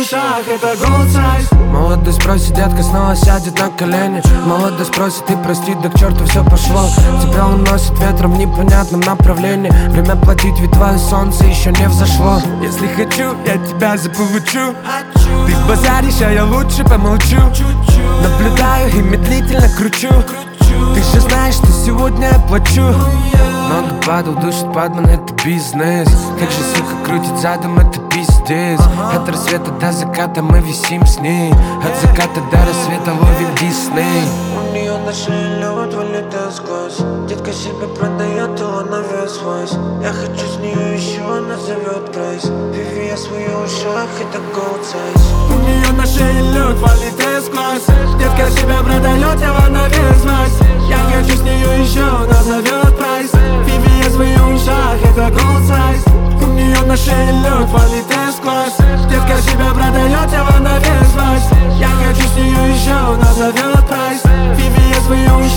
ушах, это gold size. Молодость просит, детка снова сядет на колени. Молодость просит и простит, да к черту все пошло. Тебя уносит ветром в непонятном направлении. Время платить, ведь твое солнце еще не взошло. Если хочу, я тебя заполучу. Ты базаришь, а я лучше помолчу. Наблюдаю и медлительно кручу. Ты же знаешь, что сегодня я плачу. Много падал, душит падман, это бизнес. Как же, сука, крутит задом, это пиздец. От рассвета до заката мы висим с ней. От заката до рассвета ловим Дисней. У нее на шее лед вылетает сквозь. Детка себя продает, его на вес вось. Я хочу с нее еще, она зовет прайс. Виви, я в своих ушах, это gold size. У нее на шее лед вылетает сквозь. Детка себя продает, его на вес вось. Я хочу с нее еще, она зовет прайс. Виви, я в своих ушах, это gold size. У нее на шее лед вылетает сквозь. Детка себя продает, его на вес вось. Я хочу с нее еще, она зовет прайс. Виви, я в своих ушах.